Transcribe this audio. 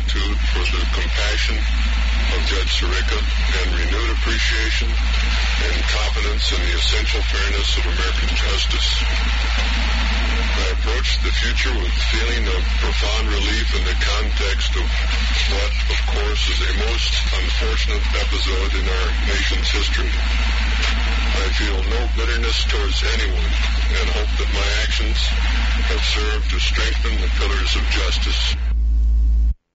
gratitude for the compassion of Judge Sirica and renewed appreciation and confidence in the essential fairness of American justice. I approach the future with a feeling of profound relief in the context of what, of course, is a most unfortunate episode in our nation's history. I feel no bitterness towards anyone and hope that my actions have served to strengthen the pillars of justice.